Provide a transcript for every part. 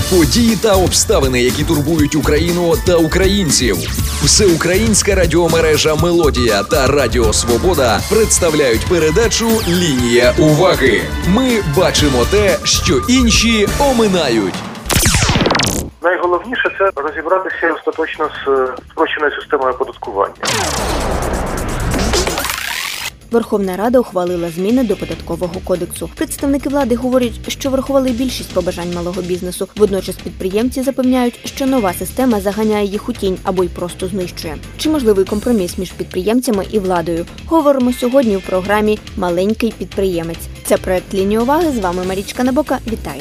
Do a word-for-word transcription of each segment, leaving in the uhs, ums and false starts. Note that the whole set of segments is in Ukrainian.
Події та обставини, які турбують Україну та українців. Всеукраїнська радіомережа «Мелодія» та Радіо Свобода представляють передачу «Лінія уваги». Ми бачимо те, що інші оминають. Найголовніше – це розібратися остаточно з спрощеною системою оподаткування. Верховна Рада ухвалила зміни до Податкового кодексу. Представники влади говорять, що врахували більшість побажань малого бізнесу. Водночас підприємці запевняють, що нова система заганяє їх у тінь або й просто знищує. Чи можливий компроміс між підприємцями і владою? Говоримо сьогодні в програмі «Маленький підприємець». Це проект «Лінія уваги». З вами Марічка Набока. Вітаю!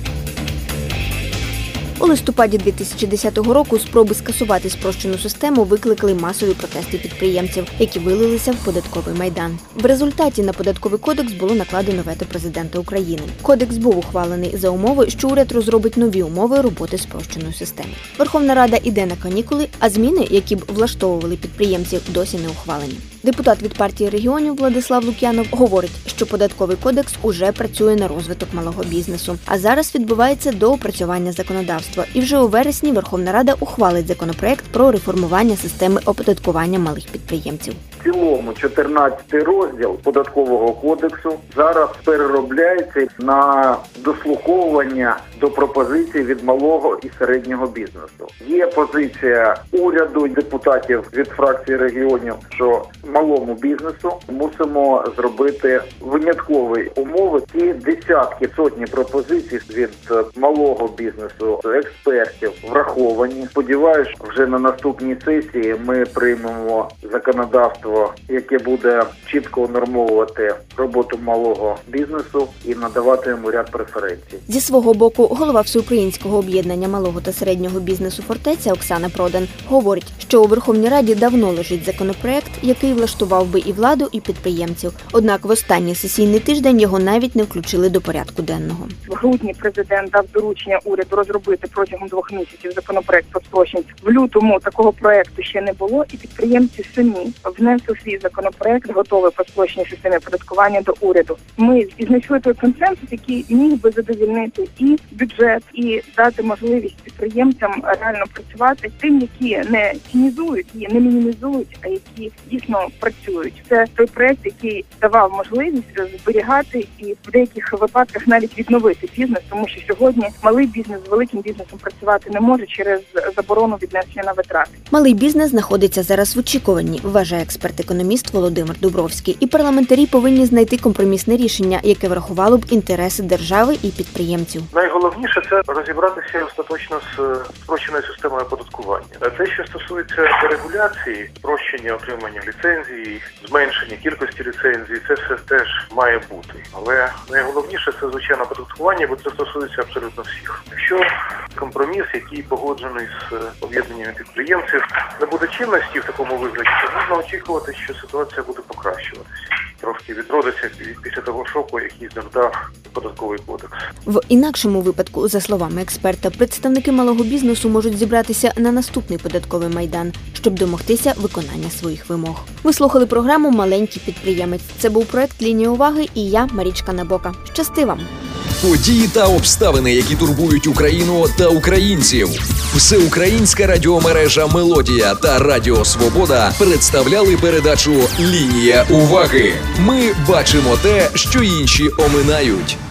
У листопаді дві тисячі десятого року спроби скасувати спрощену систему викликали масові протести підприємців, які вилилися в податковий майдан. В результаті на Податковий кодекс було накладено вето президента України. Кодекс був ухвалений за умови, що уряд розробить нові умови роботи спрощеної системи. Верховна Рада іде на канікули, а зміни, які б влаштовували підприємців, досі не ухвалені. Депутат від партії регіонів Владислав Лук'янов говорить, що Податковий кодекс уже працює на розвиток малого бізнесу, а зараз відбувається доопрацювання законодавства. І вже у вересні Верховна Рада ухвалить законопроект про реформування системи оподаткування малих підприємців. В цілому чотирнадцятий розділ Податкового кодексу зараз переробляється на дослуховування до пропозицій від малого і середнього бізнесу. Є позиція уряду і депутатів від фракції регіонів, що малому бізнесу мусимо зробити виняткові умови. Ці десятки, сотні пропозицій від малого бізнесу, експертів враховані. Сподіваюсь, вже на наступній сесії ми приймемо законодавство, яке буде чітко унормовувати роботу малого бізнесу і надавати йому ряд преференцій. Зі свого боку, голова Всеукраїнського об'єднання малого та середнього бізнесу «Фортеця» Оксана Продан говорить, що у Верховній Раді давно лежить законопроект, який влаштував би і владу, і підприємців. Однак в останній сесійний тиждень його навіть не включили до порядку денного. В грудні президент дав доручення уряду розробити протягом двох місяців законопроект про спрощення. В лютому такого проекту ще не було, і підприємці самі внесли свій законопроект, готовий по спрощеній системі оподаткування до уряду. Ми знайшли той консенсус, який міг би задовольнити і бюджет, і дати можливість підприємцям реально працювати тим, які не цінізують, і не мінімізують, а які дійсно працюють. Це той проект, який давав можливість зберігати і в деяких випадках навіть відновити бізнес, тому що сьогодні малий бізнес з великим бізнесом працювати не може через заборону віднесення на витрати. Малий бізнес знаходиться зараз в очікуванні, вважає експерт-економіст Володимир Дубровський. І парламентарі повинні знайти компромісне рішення, яке врахувало б інтереси держави і підприємців. Найголовніше – це розібратися остаточно з спрощеною системою оподаткування. Те, що стосується регуляції, спрощення отримання ліцензії, зменшення кількості ліцензій, це все теж має бути. Але найголовніше – це, звичайно, оподаткування, бо це стосується абсолютно всіх. Якщо компроміс, який погоджений з об'єднаннями підприємців, не буде чинності в такому вигляді, то можна очікувати, що ситуація буде покращуватися. Трошки відродиться після того шоку, який завдав Податковий кодекс. В інакшому випадку, за словами експерта, представники малого бізнесу можуть зібратися на наступний податковий майдан, щоб домогтися виконання своїх вимог. Ви слухали програму «Маленький підприємець». Це був проект «Лінія уваги» і я, Марічка Набока. Щасти вам! Події та обставини, які турбують Україну та українців. Всеукраїнська радіомережа «Мелодія» та Радіо Свобода представляли передачу «Лінія уваги». Ми бачимо те, що інші оминають.